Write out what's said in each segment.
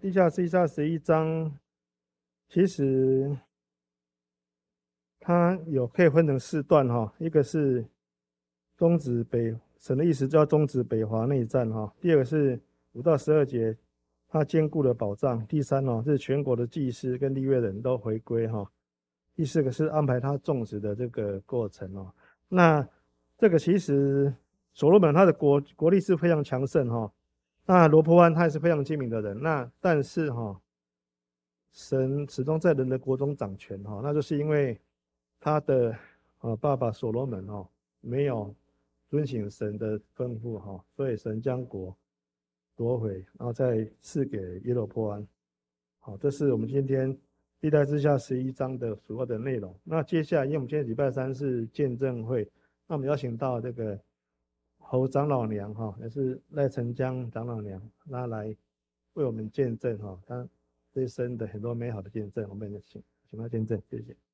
地下室11章，其实它可以分成4段哈，一个是终止神的意思叫终止北华内战哈，第二个是5到12节，它坚固的保障，第三是全国的祭司跟利未人都回归哈，第4个是安排他种植的这个过程哦。那这个其实所罗门他的国力是非常强盛哈，那罗波安他也是非常精明的人，但是神始终在人的国中掌权哈，那就是因为他的爸爸所罗门没有遵行神的吩咐哈，所以神将国夺回，然后再赐给耶罗波安。好，这是我们今天历代志下11章的所有的内容。那接下来，因为我们今天礼拜3是见证会，那我们邀请到这个侯长老娘也是赖成江长老娘，她来为我们见证她这一生的很多美好的见证，我们请她见证，谢谢。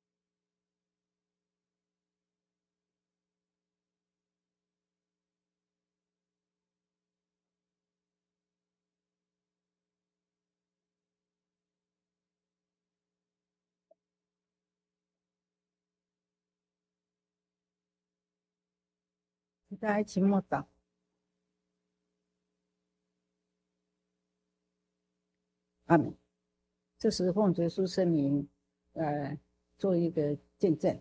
大家一起默祷。阿们。这时奉主耶稣圣名，做一个见证。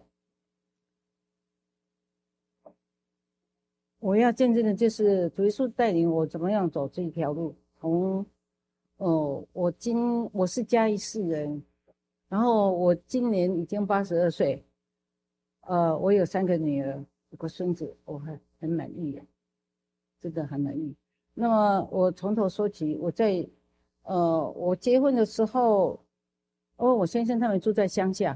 我要见证的就是主耶稣带领我怎么样走这一条路。从我是嘉义市人，然后我今年已经82岁，我有3个女儿，1个孙子，我很满意，真的很满意。那么我从头说起，我结婚的时候，我先生他们住在乡下，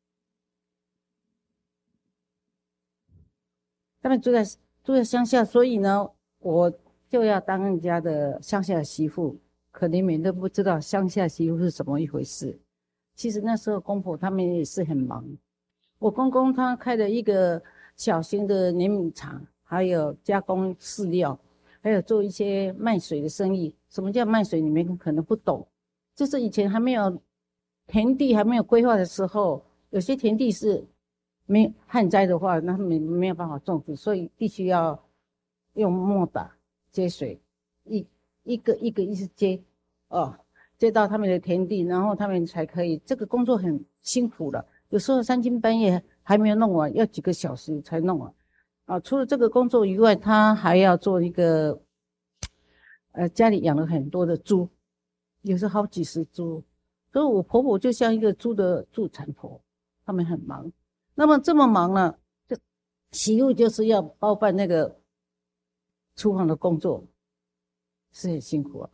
住在乡下，所以呢，我就要当人家的乡下媳妇，可你们都不知道乡下媳妇是怎么一回事。其实那时候公婆他们也是很忙，我公公他开了一个小型的碾米厂，还有加工饲料，还有做一些卖水的生意。什么叫卖水？你们可能不懂，就是以前还没有田地还没有规划的时候，有些田地是没有旱灾的话，那他们没有办法种植，所以必须要用莫打接水，一个一直接接到他们的田地，然后他们才可以。这个工作很辛苦的，有时候3更半夜还没有弄完，要几个小时才弄完。除了这个工作以外，他还要做一个，家里养了很多的猪，有时候好几十猪，所以我婆婆就像一个猪的助产婆，他们很忙。那么这么忙呢，媳妇就是要包办那个厨房的工作，是很辛苦啊。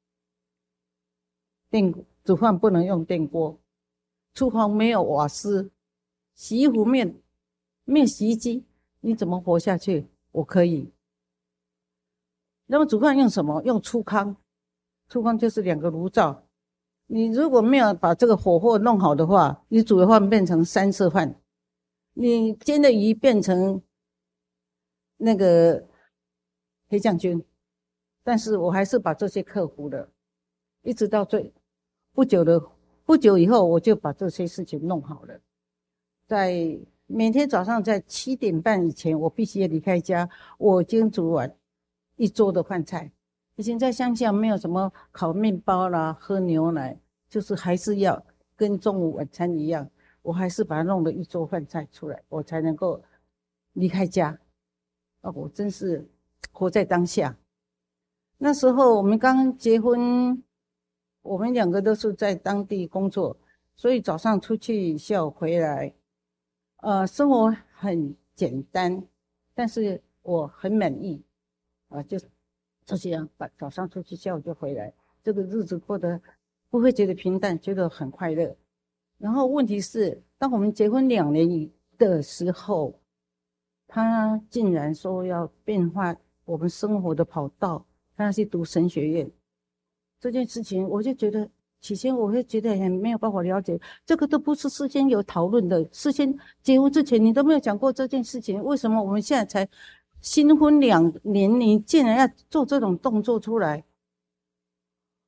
煮饭不能用电锅，厨房没有瓦斯，洗衣服没有洗衣机，你怎么活下去？我可以。那么煮饭用什么？用粗糠，粗糠就是2个炉灶。你如果没有把这个火候弄好的话，你煮的饭变成3色饭，你煎的鱼变成那个黑酱菌。但是我还是把这些克服了，一直到不久以后，我就把这些事情弄好了。在每天早上在7点半以前，我必须要离开家，我已经煮完1桌的饭菜。以前在乡下没有什么烤面包啦，喝牛奶，就是还是要跟中午晚餐一样，我还是把它弄了1桌饭菜出来，我才能够离开家。我真是活在当下。那时候我们刚结婚，我们2个都是在当地工作，所以早上出去，下午回来，生活很简单，但是我很满意，就这样，早上出去，下午就回来，这个日子过得不会觉得平淡，觉得很快乐。然后问题是，当我们结婚2年的时候，他竟然说要变化我们生活的跑道，他要去读神学院。这件事情我就觉得，起先我会觉得很没有办法了解，这个都不是事先有讨论的，事先结婚之前你都没有讲过这件事情，为什么我们现在才新婚2年，你竟然要做这种动作出来？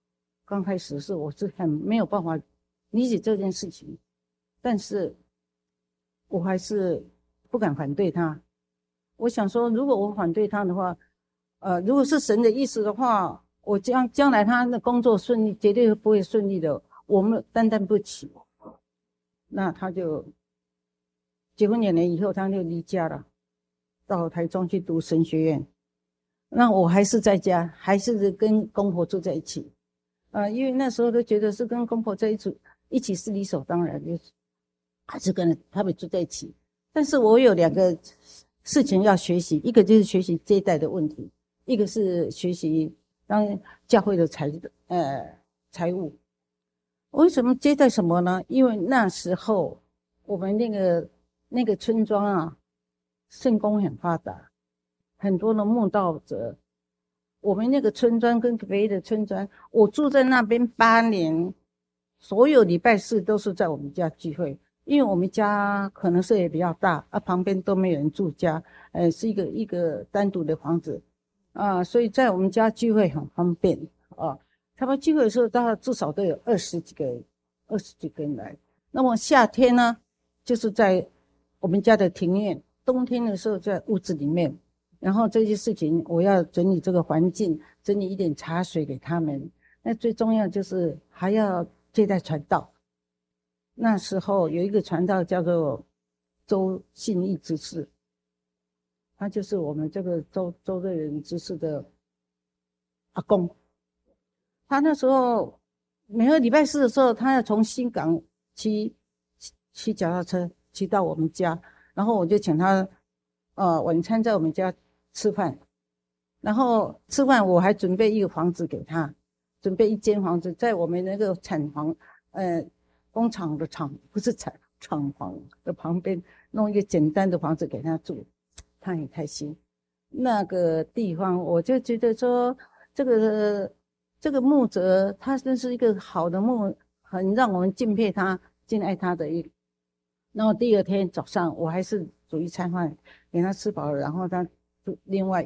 刚开始是我是很没有办法理解这件事情，但是我还是不敢反对他。我想说，如果我反对他的话，如果是神的意思的话，我将来他的工作顺利，绝对不会顺利的。我们担当不起。那他就结婚2年以后，他就离家了，到台中去读神学院。那我还是在家，还是跟公婆住在一起。因为那时候都觉得是跟公婆在一起是理所当然的，还是跟他们住在一起。但是我有2个事情要学习，一个就是学习接待的问题，一个是学习当教会的财务。为什么接待什么呢？因为那时候我们那个村庄啊，圣工很发达，很多的慕道者。我们那个村庄跟别的村庄，我住在那边8年，所有礼拜四都是在我们家聚会。因为我们家可能是也比较大旁边都没有人住家，是一个单独的房子所以在我们家聚会很方便他们聚会的时候，大概至少都有20几个人来。那么夏天呢，就是在我们家的庭院；冬天的时候在屋子里面。然后这些事情，我要整理这个环境，整理一点茶水给他们。那最重要就是还要接待传道。那时候有一个传道叫做周信义执事，他就是我们这个周瑞人执事的阿公。他那时候每个礼拜四的时候，他要从新港骑脚踏车骑到我们家，然后我就请他晚餐在我们家吃饭，然后吃饭我还准备一个房子给他，准备一间房子在我们那个厂房工厂的厂，不是厂房的旁边弄一个简单的房子给他住，他很开心。那个地方我就觉得说这个牧者他真是一个好的很让我们敬佩他敬爱他的然后第2天早上我还是煮一餐饭给他吃饱了，然后他另外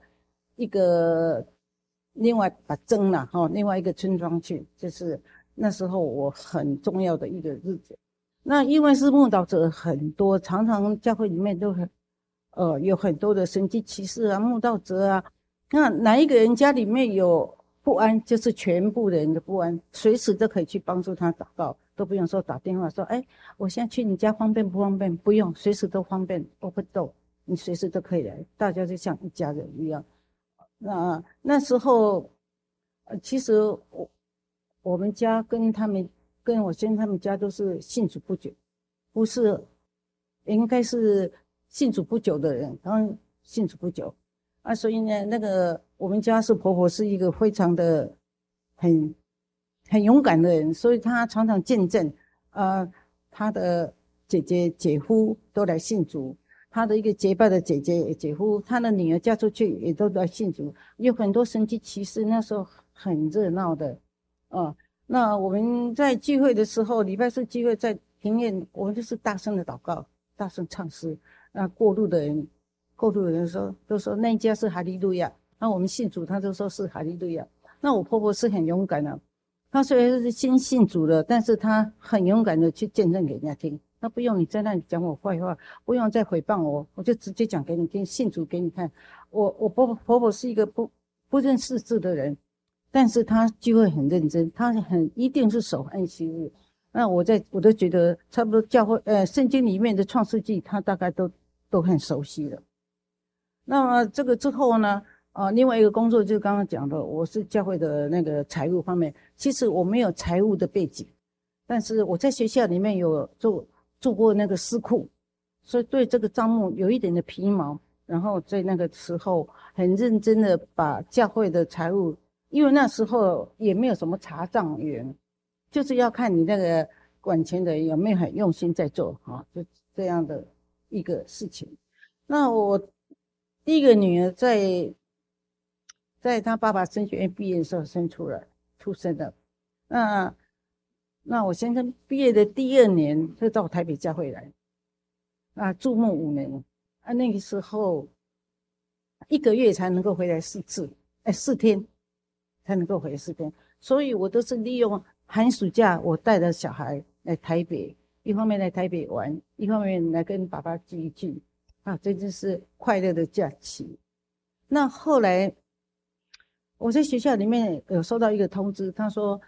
把蒸了另外一个村庄去，就是那时候我很重要的一个日子。那因为是慕道者很多，常常教会里面都有很多的神迹奇事慕道者那哪一个人家里面有不安，就是全部的人的不安，随时都可以去帮助他祷告，都不用说打电话说我现在去你家方便不方便，不用，随时都方便 open door， 你随时都可以来，大家就像一家人一样。那时候其实我们家跟我先生他们家都是信主不久，不是应该是信主不久的人，然后信主不久所以呢我们家婆婆是一个非常的很勇敢的人，所以她常常见证她的姐姐姐夫都来信主，她的一个结拜的姐姐姐夫，她的女儿嫁出去也都来信主，有很多神迹奇事，那时候很热闹的那我们在聚会的时候，礼拜四聚会在庭院，我们就是大声的祷告，大声唱诗。那过路的人都说那一家是哈利路亚，那我们信主，他就说是哈利路亚。那我婆婆是很勇敢的，她虽然是先信主了，但是她很勇敢的去见证给人家听。那不用你在那里讲我坏话，不用再诽谤我，我就直接讲给你听，信主给你看。我婆婆是一个不认识字的人。但是他聚会很认真，他一定是守安息日。那我都觉得差不多教会圣经里面的创世纪，他大概都很熟悉了。那么这个之后呢另外一个工作就是刚刚讲的，我是教会的那个财务方面。其实我没有财务的背景，但是我在学校里面有做过那个司库，所以对这个账目有一点的皮毛。然后在那个时候很认真的把教会的财务，因为那时候也没有什么查账员，就是要看你那个管钱的人有没有很用心在做就这样的一个事情。那我第一个女儿在她爸爸神学院毕业的时候出生的。那我先生毕业的第2年就到台北教会来住牧5年那个时候1个月才能够回来4天才能够回4天， 所以我都是利用寒暑假，我带着小孩来台北，一方面来台北玩，一方面来跟爸爸聚一聚啊，这就是快乐的假期。那后来我在学校里面有收到一个通知，他说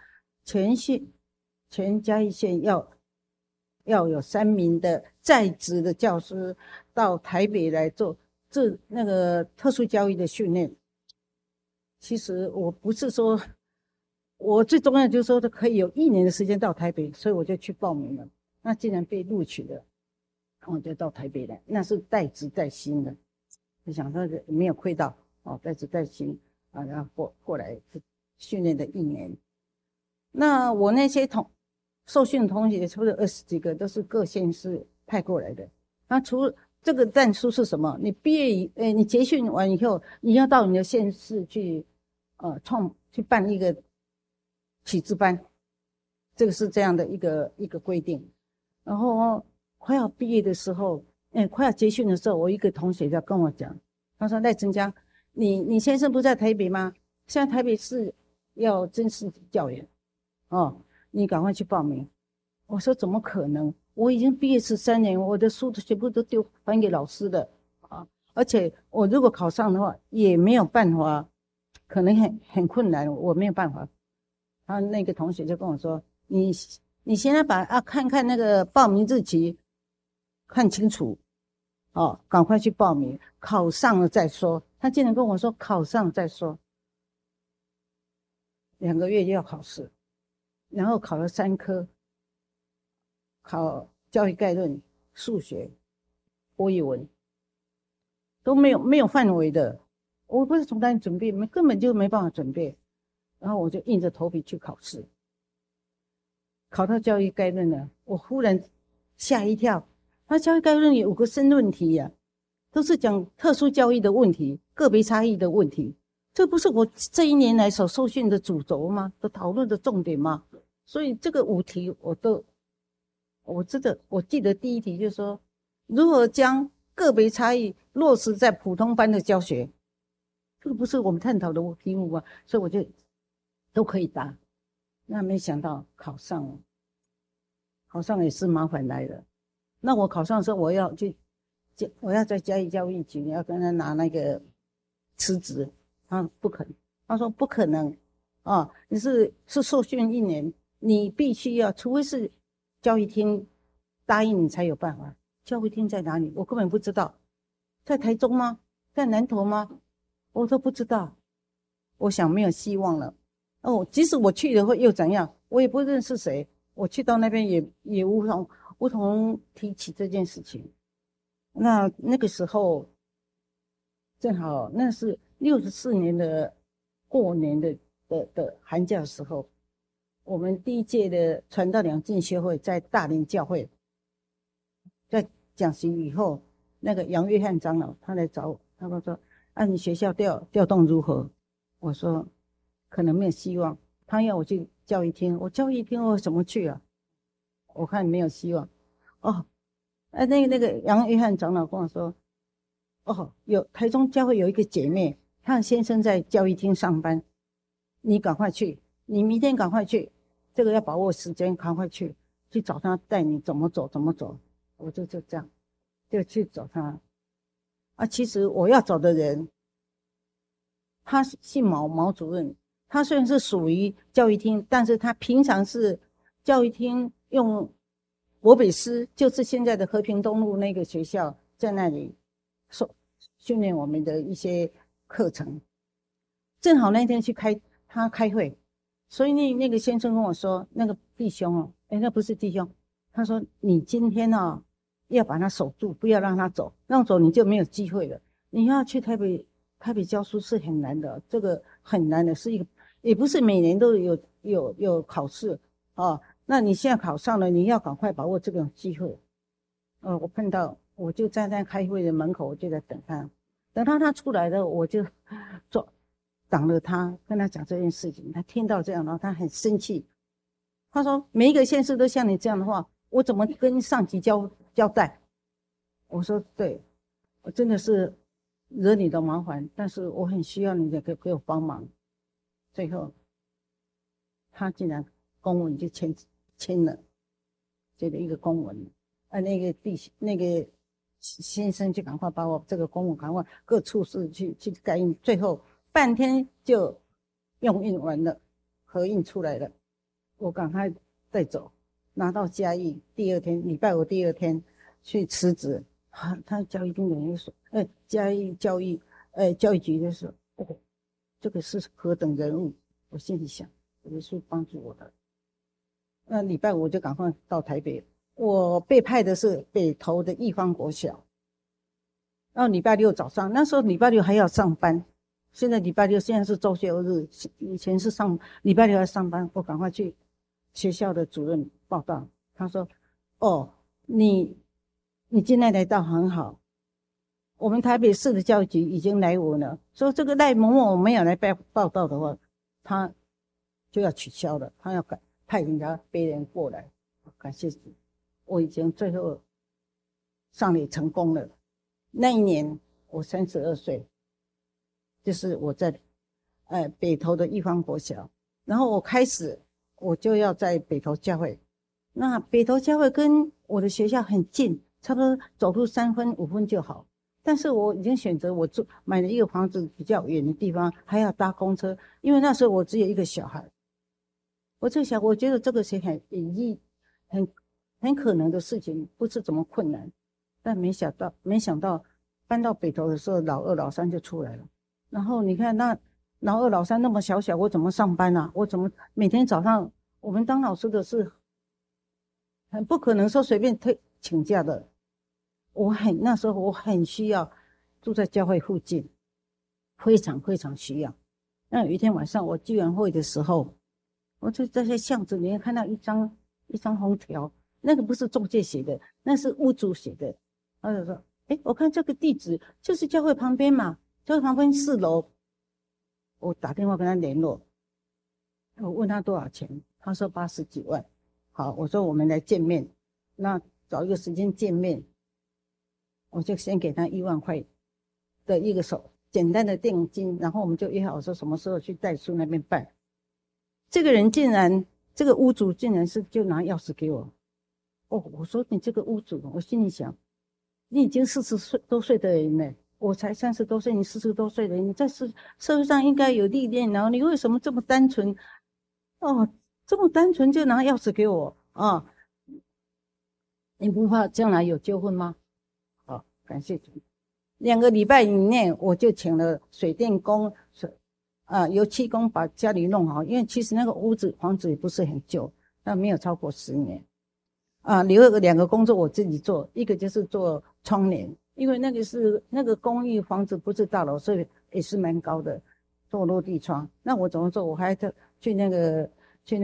全嘉义县要有3名的在职的教师到台北来做那个特殊教育的训练。其实我不是说，我最重要就是说可以有1年的时间到台北，所以我就去报名了。那既然被录取了，我就到台北来，那是在职在薪的，就想说没有亏到哦，在职在薪啊，然后过来训练的1年。那我那些受训的同学，除了20几个，都是各县市派过来的。那除了这个战术是什么？你毕业你结训完以后，你要到你的县市去，去办一个启智班，这个是这样的一个规定。然后快要毕业的时候，快要结训的时候，我一个同学就跟我讲，他说赖成江，你先生不在台北吗？现在台北市要甄试教员，哦，你赶快去报名。我说怎么可能？我已经毕业13年，我的书全部都还给老师的啊！而且我如果考上的话，也没有办法，可能很困难，我没有办法。他那个同学就跟我说：“你现在看看那个报名日期，看清楚哦，赶快去报名，考上了再说。”他竟然跟我说：“考上了再说。”2个月就要考试，然后考了3科。考教育概论、数学、国语文都没有范围的，我不是从哪里准备，根本就没办法准备，然后我就硬着头皮去考试，考到教育概论了，我忽然吓一跳，他教育概论有5个申论题呀，都是讲特殊教育的问题、个别差异的问题，这不是我这1年来所受训的主轴吗？都讨论的重点吗？所以这个5题我记得第1题就是说，如何将个别差异落实在普通班的教学，这个不是我们探讨的题目吗？所以我就都可以答。那没想到考上了，考上也是麻烦来了。那我考上的时候，我要在嘉义教育局要跟他拿那个辞职，他不肯，他说不可能啊，你是受训1年，你必须要，除非是教育厅答应你才有办法。教育厅在哪里？我根本不知道，在台中吗？在南投吗？我都不知道。我想没有希望了。哦，即使我去了会又怎样？我也不认识谁，我去到那边也无从提起这件事情。那个时候正好那是64年的过年的寒假的时候，我们第1届的传道2进修会在大林教会，在讲习以后，那个杨约翰长老他来找我，他说：“你学校调动如何？”我说：“可能没有希望。”他要我去教育厅，我教育厅我怎么去啊？我看没有希望。哦，那个杨约翰长老跟我说：“哦，台中教会有一个姐妹，她的先生在教育厅上班，你赶快去，你明天赶快去，这个要把握时间，赶快去找她，带你怎么走。”我就这样，就去找她。其实我要找的人，他姓毛主任，他虽然是属于教育厅，但是他平常是教育厅用国北师，就是现在的和平东路那个学校，在那里训练我们的一些课程。正好那天去他开会，所以那个先生跟我说，那个弟兄哦，那不是弟兄，他说你今天哦要把他守住，不要让他走，让走你就没有机会了。你要去台北教书是很难的，这个很难的，是一个也不是每年都有考试哦。那你现在考上了，你要赶快把握这个机会。我碰到我就站在开会的门口，我就在等他出来了，我就挡了他，跟他讲这件事情。他听到这样，然后他很生气，他说每一个县市都像你这样的话，我怎么跟上级交代？我说对，我真的是惹你的麻烦，但是我很需要你给我帮忙。最后他竟然公文就签了这个一个公文，那个先生就赶快把我这个公文赶快各处室去盖印，最后半天就用印完了，核印出来了，我赶快带走，拿到嘉义，第二天礼拜五第二天去辞职，他教育经理就说，嘉义教育局就说，哦，这个是何等人物，我心里想，耶稣帮助我的。那礼拜五就赶快到台北，我被派的是北投的义方国小，然后礼拜六早上，那时候礼拜六还要上班，现在礼拜六现在是周休日，以前是礼拜六要上班，我赶快去学校的主任报道，他说，哦，你今天来到很好，我们台北市的教育局已经来文了，说这个赖某某没有来报道的话，他就要取消了，他要派别人过来。感谢主，我已经最后上礼成功了。那一年我32岁，就是我在北投的义方国小，然后我就要在北投教会。那北投教会跟我的学校很近，差不多走路3分5分就好。但是我已经选择买了一个房子比较远的地方，还要搭公车，因为那时候我只有一个小孩。我觉得这个是很可能的事情，不是怎么困难。但没想到搬到北投的时候，老二老三就出来了。然后你看那老二老三那么小，我怎么上班啊？我怎么每天早上，我们当老师的是很不可能说随便请假的。那时候我很需要住在教会附近，非常非常需要。那有一天晚上我聚完会的时候，我就在巷子里面看到一张红条，那个不是中介写的，那是屋主写的。他就说，我看这个地址就是教会旁边嘛，教会旁边4楼。我打电话跟他联络，我问他多少钱，他说80几万。好，我说我们来见面，那找一个时间见面，我就先给他1万块的一个简单的定金，然后我们就约好说什么时候去代书那边办。这个屋主竟然就拿钥匙给我。我说你这个屋主，我心里想，你已经40多岁的人了，我才30多岁，你40多岁的人，你在社会上应该有历练，然后你为什么这么单纯？这么单纯就拿钥匙给我啊？你不怕将来有纠纷吗？好，感谢主。2个礼拜以内，我就请了水电工、油漆工把家里弄好，因为其实那个房子也不是很旧，但没有超过10年。留了2个工作我自己做，一个就是做窗帘，因为那个公寓房子不是大楼，所以也是蛮高的，做落地窗。那我怎么做？我还去那个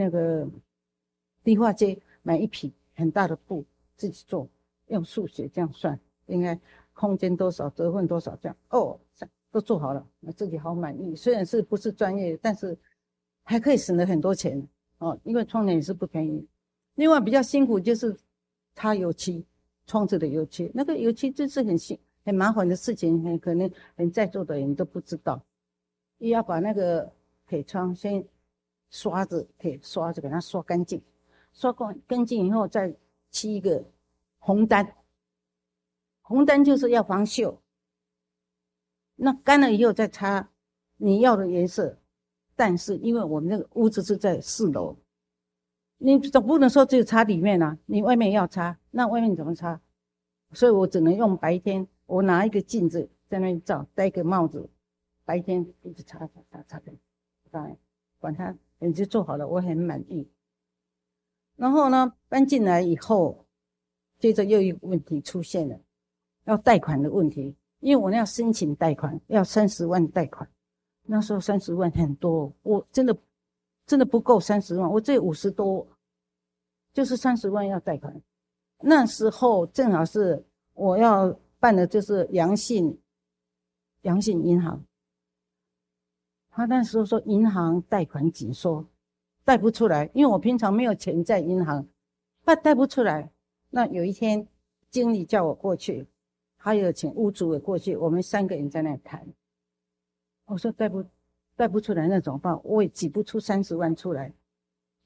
迪化街买一匹很大的布自己做，用数学这样算，应该空间多少，折份多少这样。都做好了，我自己好满意。虽然不是专业，但是还可以省了很多钱因为窗帘也是不便宜。另外比较辛苦就是擦油漆，窗子的油漆，那个油漆就是很麻烦的事情，可能在座的人都不知道。要把那个铁窗先铁刷子给它刷干净，刷干净以后再漆一个红单，红单就是要防锈。那干了以后再擦你要的颜色，但是因为我们那个屋子是在4楼，你总不能说只有擦里面啊，你外面要擦，那外面怎么擦？所以我只能用白天，我拿一个镜子在那里照，戴一个帽子，白天一直擦，当然管它，已经做好了，我很满意。然后呢，搬进来以后，接着又一个问题出现了，要贷款的问题。因为我要申请贷款，要30万贷款，那时候30万很多，我真的不够30万，我只有50多，就是30万要贷款。那时候正好是我要办的就是阳信银行，他那时候说银行贷款紧缩，贷不出来，因为我平常没有钱在银行，贷不出来。那有一天经理叫我过去，还有请屋主也过去，我们3个人在那谈。我说贷不出来那怎么办？我也挤不出30万出来。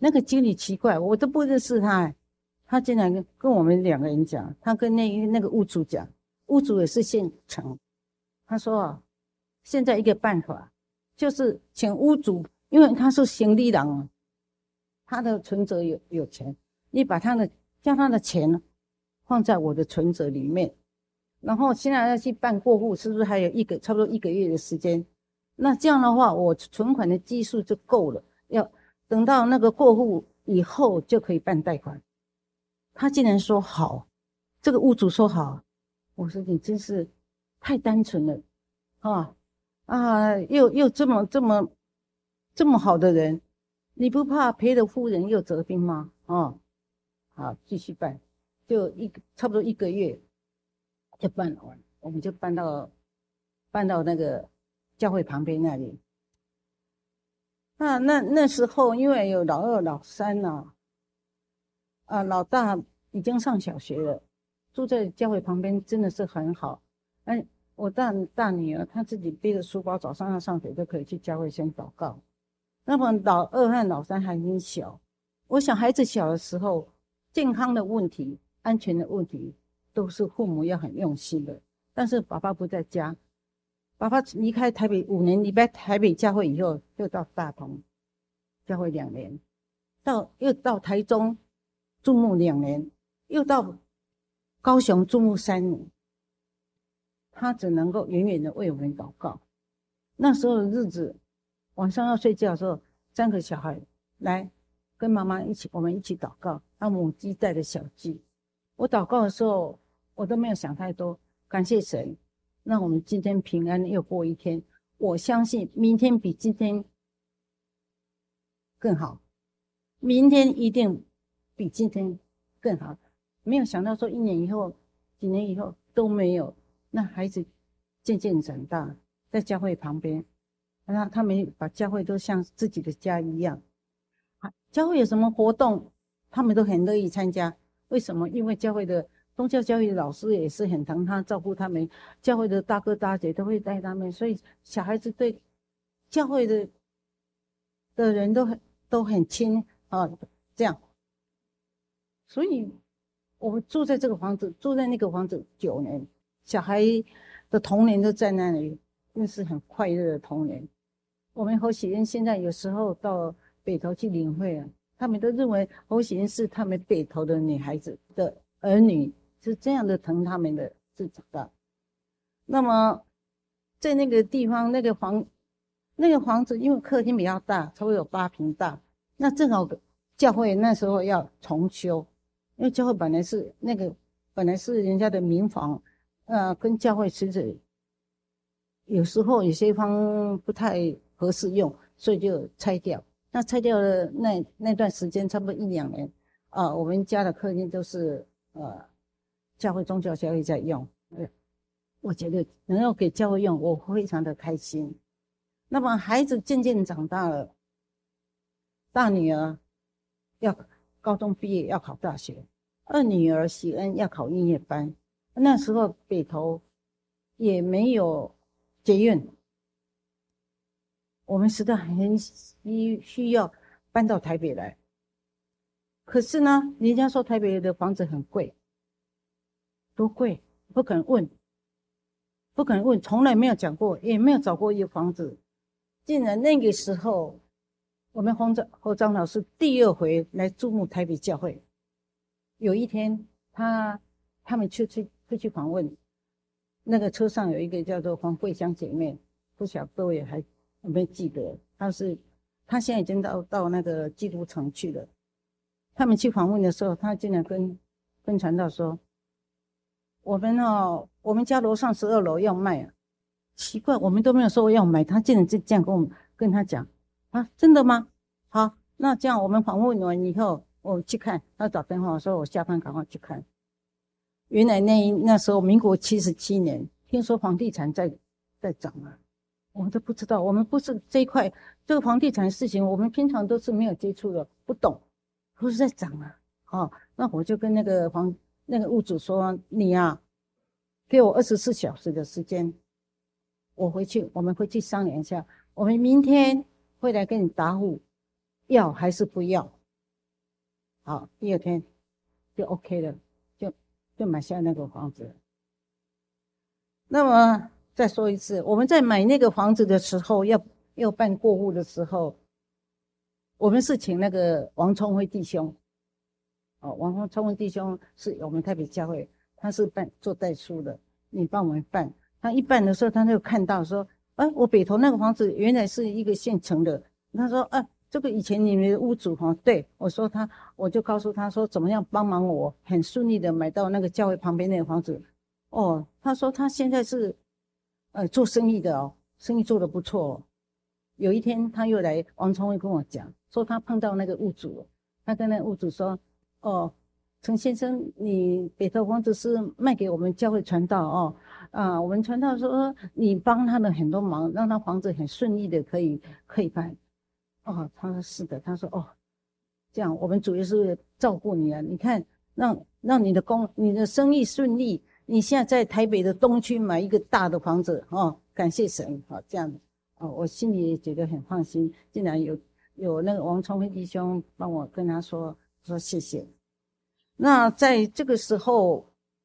那个经理奇怪，我都不认识他，他竟然跟我们2个人讲，他跟那个屋主讲，屋主也是县城，他说啊，现在一个办法就是请屋主，因为他是行李人，他的存折有钱，你把将他的钱放在我的存折里面，然后现在要去办过户，是不是还有差不多1个月的时间？那这样的话，我存款的基数就够了，要等到那个过户以后就可以办贷款。他竟然说好，这个屋主说好，我说你真是太单纯了又这么好的人，你不怕赔了夫人又折兵吗？好，继续办，就差不多1个月就办完，我们就搬到那个教会旁边那里。那时候因为有老2、老3老大已经上小学了，住在教会旁边真的是很好。我大女儿她自己背着书包，早上要上学就可以去教会先祷告。那么老2和老3还很小，我想孩子小的时候，健康的问题、安全的问题，都是父母要很用心的。但是爸爸不在家，爸爸离开台北5年，离开台北教会以后，又到大同教会2年，又到台中注目2年，又到高雄注目3年。他只能够远远的为我们祷告。那时候的日子，晚上要睡觉的时候，3个小孩来跟妈妈我们一起祷告。母鸡带着小鸡，我祷告的时候，我都没有想太多，感谢神，让我们今天平安又过一天。我相信明天比今天更好，明天一定比今天更好。没有想到说1年以后、几年以后都没有。那孩子渐渐长大，在教会旁边，那他们把教会都像自己的家一样。教会有什么活动，他们都很乐意参加。为什么？因为宗教教育的老师也是很疼他，照顾他们。教会的大哥大姐都会带他们，所以小孩子对教会的人都很亲这样。所以我们住在那个房子9年。小孩的童年都在那里，那是很快乐的童年。我们侯喜恩现在有时候到北投去领会他们都认为侯喜恩是他们北投的女孩子的儿女，是这样的疼他们的自己的。那么在那个地方，那个房子，因为客厅比较大，差不多有8坪大，那正好教会那时候要重修，因为教会本来是人家的民房。跟教会其实有时候有些方不太合适用，所以就拆掉。那拆掉了那段时间，差不多1、2年我们家的客厅都是宗教教会在用。我觉得能够给教会用，我非常的开心。那么孩子渐渐长大了，大女儿要高中毕业要考大学，2女儿喜恩要考音乐班。那时候北投也没有捷运，我们实在很需要搬到台北来。可是呢，人家说台北的房子很贵，多贵？不肯问，从来没有讲过，也没有找过一个房子。竟然那个时候，我们侯长老师第2回来注目台北教会。有一天，他们去访问，那个车上有一个叫做黄桂香姐妹，不晓得各位还有没有记得？她现在已经到那个基督城去了。他们去访问的时候，她竟然跟传道说：“我们家楼上12楼要卖奇怪，我们都没有说要买，她竟然就这样跟他讲真的吗？好，那这样我们访问完以后，我去看。他打电话说我下班赶快去看。原来那时候民国77年，听说房地产在涨我们都不知道，我们不是这个房地产的事情，我们平常都是没有接触的，不懂，不是在涨那我就跟那个屋主说，你给我24小时的时间，我们回去商量一下，我们明天会来跟你答复，要还是不要。 好，第二天就 OK 了，就买下那个房子。那么再说一次，我们在买那个房子的时候，要办过户的时候，我们是请那个王聪辉弟兄。王聪辉弟兄是我们台北教会，他是做代书的，你帮我们办。他一办的时候，他就看到说，我北投那个房子原来是一个现成的。他说，这个以前你们的屋主对，我就告诉他说怎么样帮忙我，很顺利的买到那个教会旁边那个房子。他说他现在是做生意的生意做得不错。有一天他又来，王聪辉跟我讲说他碰到那个屋主，他跟那个屋主说，陈先生，你北投房子是卖给我们教会传道我们传道说你帮他的很多忙，让他房子很顺利的可以办。他说是的，他说这样我们主要是照顾你啊，你看让你的生意顺利，你现在在台北的东区买一个大的房子感谢神这样我心里也觉得很放心，竟然有那个王聪辉弟兄帮我跟他说谢谢。那在这个时候，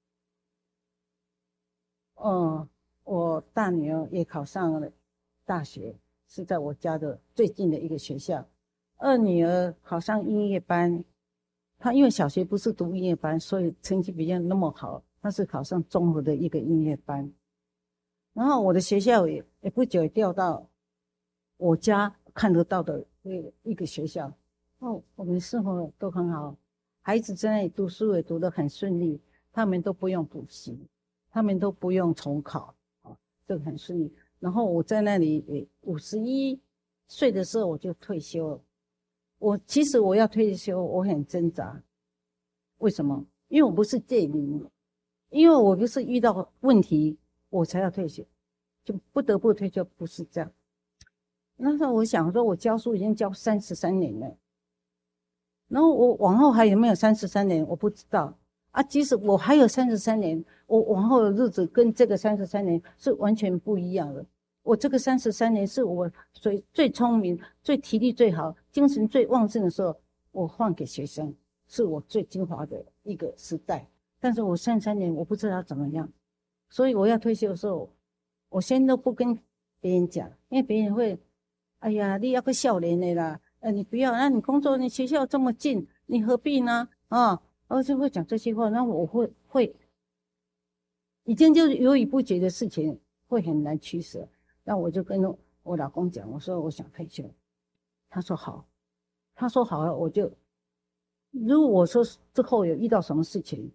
我大女儿也考上了大学，是在我家的最近的一个学校。二女儿考上音乐班，她因为小学不是读音乐班，所以成绩比较那么好，她是考上综合的一个音乐班。然后我的学校也不久也调到我家看得到的一个学校。我们生活都很好，孩子在那里读书也读得很顺利，他们都不用补习，他们都不用重考这个很顺利。然后我在那里51岁的时候我就退休了。其实我要退休，我很挣扎。为什么？因为我不是借龄，因为我不是遇到问题我才要退休，就不得不退休，不是这样。那时候我想说，我教书已经教33年了，然后我往后还有没有33年，我不知道即使我还有33年，我往后的日子跟这个33年是完全不一样的。我这个33年是我最聪明、最体力最好、精神最旺盛的时候，我换给学生，是我最精华的一个时代。但是我33年我不知道怎么样，所以我要退休的时候，我先都不跟别人讲，因为别人会，哎呀，你要个少年的啦，你不要，那你工作你学校这么近，你何必呢？我就会讲这些话，那我会已经就犹豫不决的事情会很难取舍。那我就跟我老公讲，我说我想退休，他说好，他说好了，如果我说之后有遇到什么事情，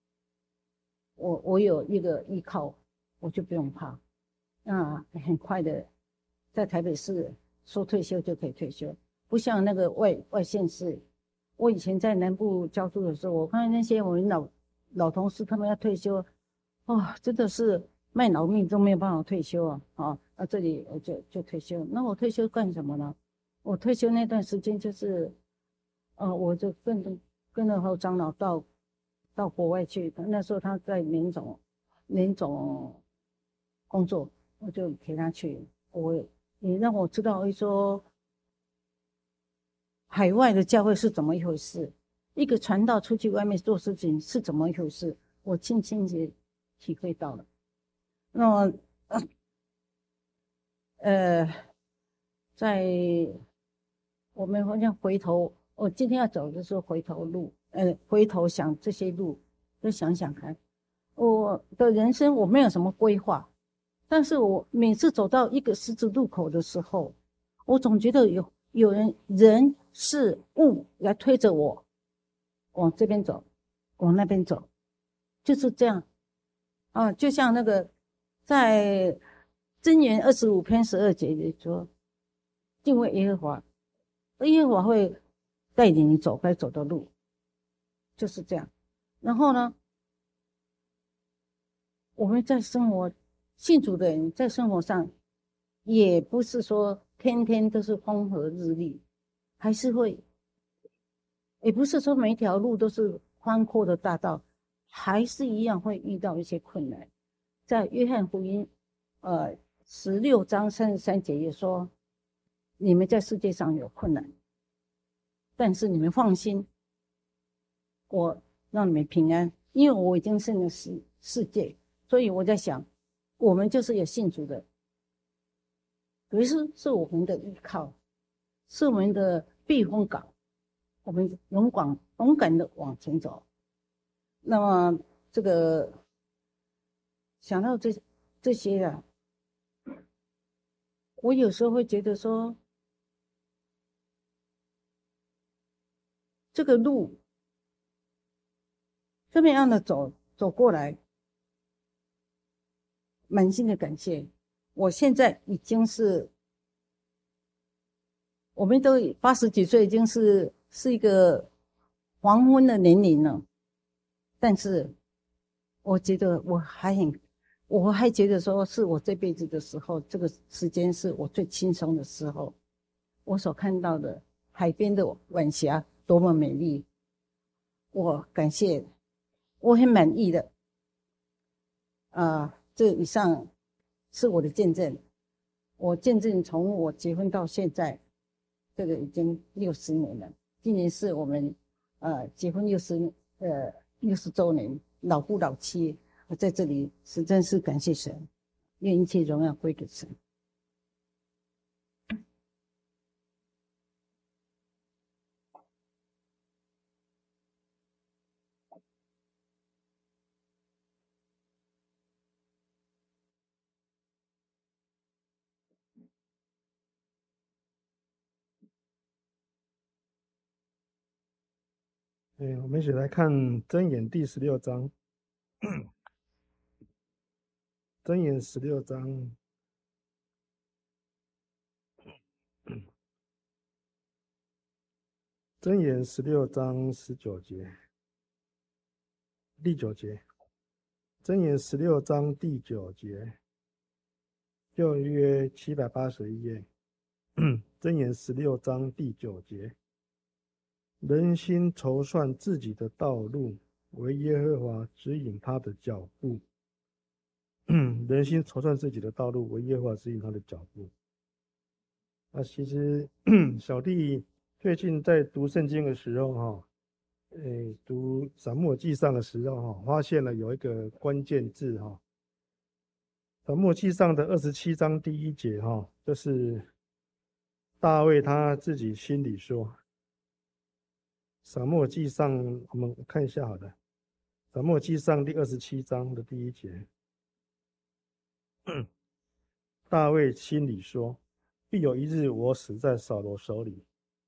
我有一个依靠，我就不用怕。很快的在台北市说退休就可以退休，不像那个外县市。我以前在南部教书的时候，我看那些我们老同事他们要退休，真的是卖老命都没有办法退休这里我就退休。那我退休干什么呢？我退休那段时间就是我就跟着侯长老到国外去，那时候他在联总工作，我就陪他去。你让我知道说海外的教会是怎么一回事，一个传道出去外面做事情是怎么一回事，我亲身体会到了。那么在我们好像回头，我今天要走的时候回头想这些路，就想想看，我的人生我没有什么规划，但是我每次走到一个十字路口的时候，我总觉得有人事物来推着我往这边走，往那边走，就是这样就像那个在箴言25篇12节里说，敬畏耶和华，耶和华会带领你走该走的路，就是这样。然后呢，我们在生活信主的人在生活上也不是说天天都是风和日丽，还是会，也不是说每一条路都是宽阔的大道，还是一样会遇到一些困难。在约翰福音16章33节也说，你们在世界上有困难，但是你们放心， 我让你们平安，因为我已经信了世界，所以我在想，我们就是有信主的，耶稣是我们的依靠，是我们的避风港，我们勇敢的往前走。那么这个想到这些啊，我有时候会觉得说，这个路这么样的走过来，满心的感谢。我现在已经是，我们都80几岁，已经是一个黄昏的年龄了。但是我觉得我还觉得说是我这辈子的时候，这个时间是我最轻松的时候。我所看到的海边的晚霞多么美丽，我感谢，我很满意的。这以上是我的见证。我见证从我结婚到现在，这个已经60年了。今年是我们结婚60周年，老夫老妻。我在这里实在是感谢神，愿一切荣耀归给神。 我们一起来看箴言第16章。箴言16章，箴言16章19节，第9节。箴言16章第9节，旧约781页。箴言16章第9节，人心筹算自己的道路，惟耶和华指引他的脚步。人心筹算自己的道路，惟耶和华指引他的脚步。其实小弟最近在读圣经的时候读撒母耳记上的时候发现了有一个关键字撒母耳记上的27章第1节就是大卫他自己心里说。撒母耳记上我们看一下好了，撒母耳记上第27章的第1节，大卫心里说，必有一日我死在扫罗手里。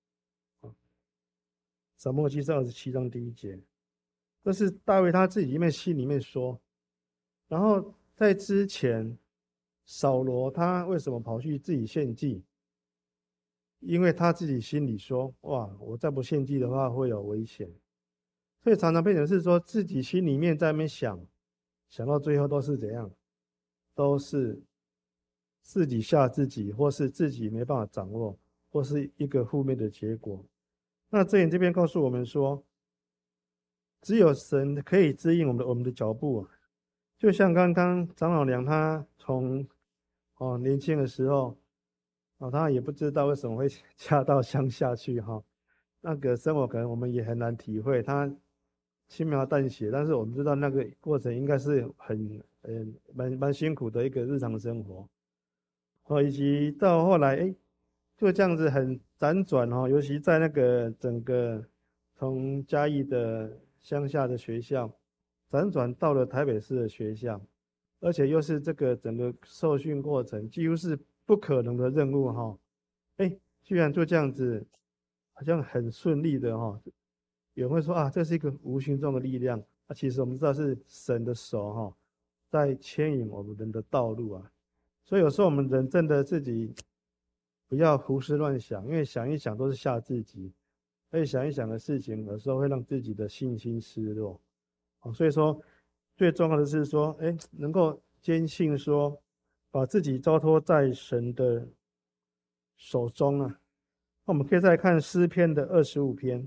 撒母耳记上27章第1节，这是大卫他自己心里面说。然后在之前，扫罗他为什么跑去自己献祭？因为他自己心里说，哇，我再不献祭的话会有危险。所以常常变成是说自己心里面在那边想到最后都是怎样，都是自己吓自己，或是自己没办法掌握，或是一个负面的结果。那箴言这边告诉我们说，只有神可以指引我们的脚步。就像刚刚长老娘她从年轻的时候她也不知道为什么会嫁到乡下去那个生活可能我们也很难体会，她轻描淡写，但是我们知道那个过程应该是蛮辛苦的一个日常生活以及到后来就这样子很辗转尤其在那个整个从嘉义的乡下的学校辗转到了台北市的学校，而且又是这个整个受训过程几乎是不可能的任务居然就这样子好像很顺利的有人会说这是一个无形中的力量其实我们知道是神的手在牵引我们人的道路所以有时候我们人真的自己不要胡思乱想，因为想一想都是吓自己，而且想一想的事情有时候会让自己的信心失落所以说最重要的是说能够坚信说把自己交托在神的手中那我们可以再看诗篇的25篇，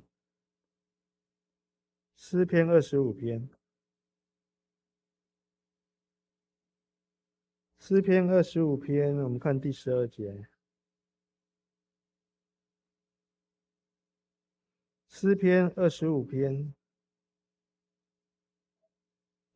诗篇25篇，诗篇25篇，我们看第12节。诗篇25篇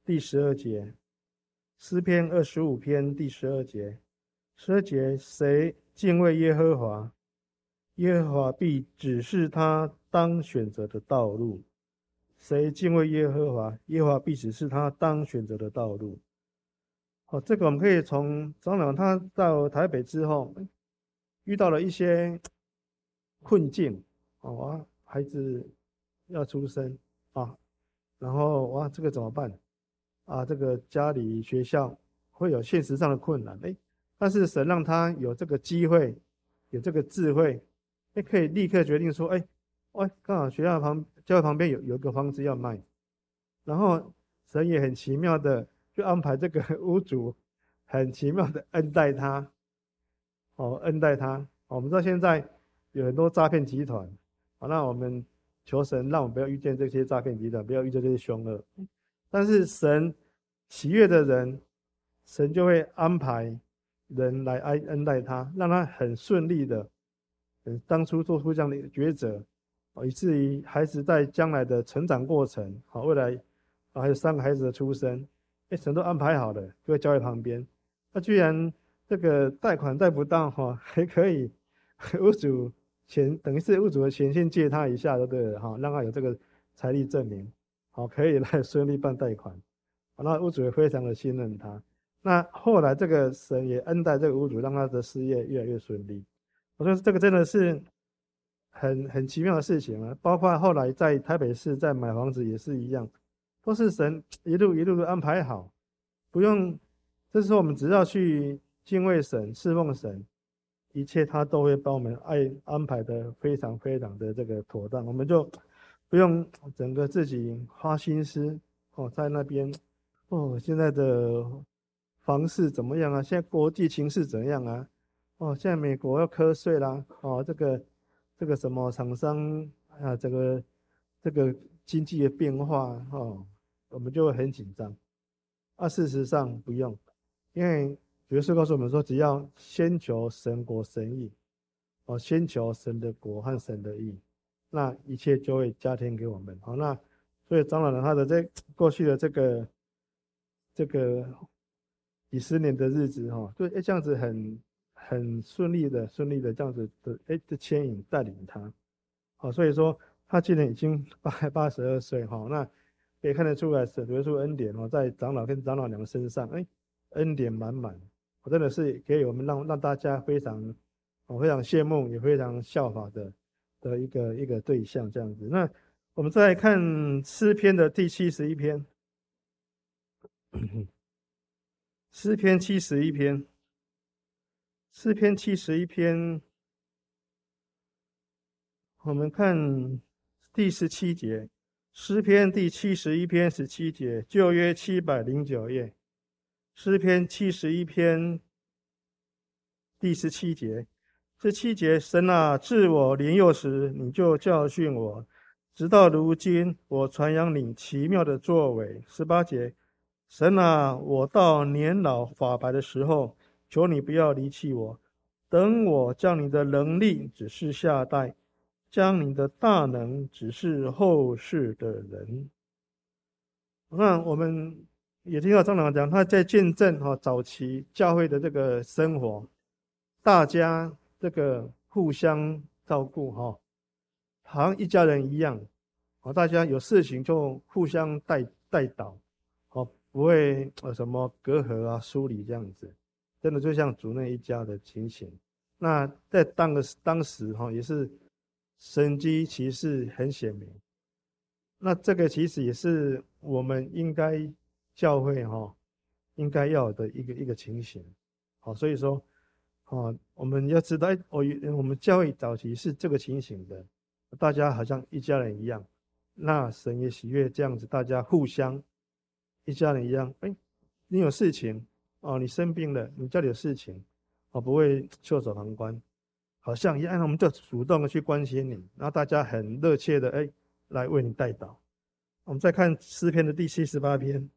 第12节，诗篇25篇第12节，12节，谁敬畏耶和华，耶和华必指示他当选择的道路。谁敬畏耶和华，耶和华必指示他当选择的道路。这个我们可以从长老他到台北之后，遇到了一些困境，孩子要出生啊，然后这个怎么办啊？这个家里学校会有现实上的困难，但是神让他有这个机会，有这个智慧，可以立刻决定说，刚好学校教会旁边有一个房子要卖，然后神也很奇妙的就安排这个屋主很奇妙的恩待他，恩待他。我们知道现在有很多诈骗集团，那我们求神让我们不要遇见这些诈骗集团，不要遇见这些凶恶。但是神喜悦的人，神就会安排人来恩待他，让他很顺利的，当初做出这样的抉择，以至于孩子在将来的成长过程，未来还有3个孩子的出生，神都安排好了，就会交在旁边。那居然这个贷款贷不到还可以，屋主钱等于是屋主的钱先借他一下，对不对？让他有这个财力证明，可以来顺利办贷款。那屋主也非常的信任他。那后来这个神也恩待这个屋主，让他的事业越来越顺利。我说这个真的是很奇妙的事情啊！包括后来在台北市在买房子也是一样，都是神一路一路的安排好，不用。这时候我们只要去敬畏神、侍奉神，一切他都会帮我们安排的非常非常的这个妥当，我们就不用整个自己花心思在那边现在的房市怎么样啊？现在国际情势怎样啊？现在美国要课税啦，这个什么厂商啊，这个经济的变化我们就会很紧张。事实上不用，因为主耶稣告诉我们说，只要先求神国神义，先求神的国和神的义，那一切就会加添给我们。那所以长老人他的过去的这个几十年的日子就这样子很顺利的这样子的牵引带领他，所以说他今年已经82岁那可以看得出来神主耶稣恩典在长老跟长老娘身上恩典满满，真的是给我们让大家非常羡慕也非常效法的一个对象这样子。那我们再来看诗篇的第71篇。诗篇71篇，诗篇71篇，我们看第17节，诗篇第71篇17节，旧约709页，诗篇71篇第17节，17节，神啊，治我年幼时，你就教训我，直到如今，我传扬你奇妙的作为。18节，神啊，我到年老发白的时候，求你不要离弃我，等我将你的能力指示下代，将你的大能指示后世的人。那我们也听到长老讲，他在见证早期教会的这个生活，大家这个互相照顾好像一家人一样大家有事情就互相带导不会什么隔阂啊疏离这样子，真的就像主内一家的情形。那在当时也是神迹奇事很显明，那这个其实也是我们应该教会应该要有的一个情形。所以说我们要知道我们教会早期是这个情形的，大家好像一家人一样，那神也喜悦这样子，大家互相一家人一样。你有事情你生病了，你家里有事情不会袖手旁观，好像一样，我们就主动的去关心你，然后大家很热切的来为你代祷。我们再看诗篇的第78篇，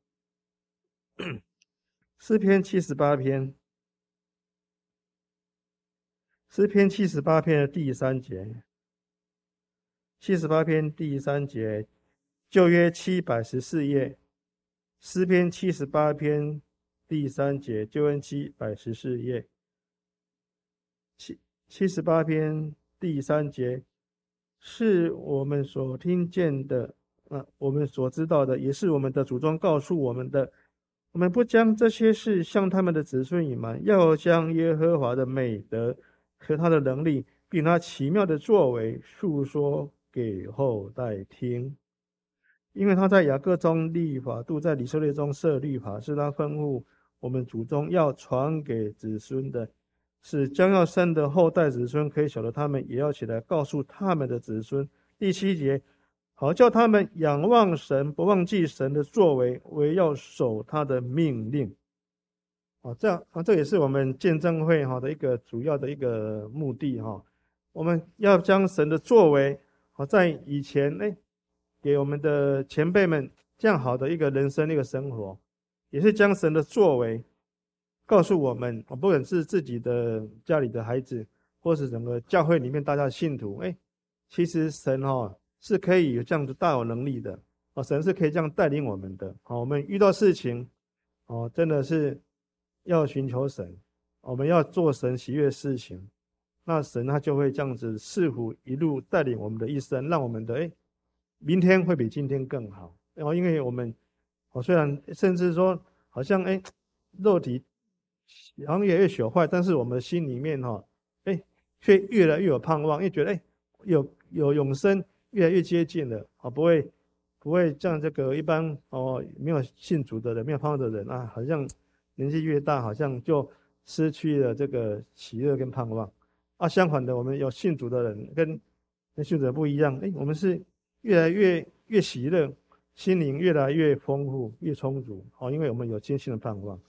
诗篇78篇，诗篇78篇的第3节，78篇第3节，旧约714页诗篇78篇第3节，救恩714页。78篇第3节，是我们所听见的，我们所知道的，也是我们的祖宗告诉我们的。我们不将这些事向他们的子孙隐瞒，要将耶和华的美德和他的能力，并他奇妙的作为述说给后代听。因为他在雅各中立法度，在以色列中设律法，是他吩咐我们祖宗要传给子孙的，使将要生的后代子孙可以晓得他们，也要起来告诉他们的子孙。第7节，好叫他们仰望神，不忘记神的作为，唯要守他的命令。这也是我们见证会的一个主要的一个目的。我们要将神的作为在以前给我们的前辈们这样好的一个人生一个生活，也是将神的作为告诉我们，不管是自己的家里的孩子，或是整个教会里面大家的信徒，其实神是可以有这样子大有能力的，神是可以这样带领我们的。我们遇到事情真的是要寻求神，我们要做神喜悦的事情，那神他就会这样子似乎一路带领我们的一生，让我们的明天会比今天更好。因为我们虽然甚至说好像肉体好像越来越朽坏，但是我们的心里面却越来越有盼望，因为觉得有永生越来越接近了，不会像这个一般没有信主的人，没有盼望的人好像年纪越大，好像就失去了这个喜乐跟盼望。相反的，我们有信主的人跟信主的不一样，我们是越来越喜乐，心灵越来越丰富越充足，因为我们有坚信的盼望。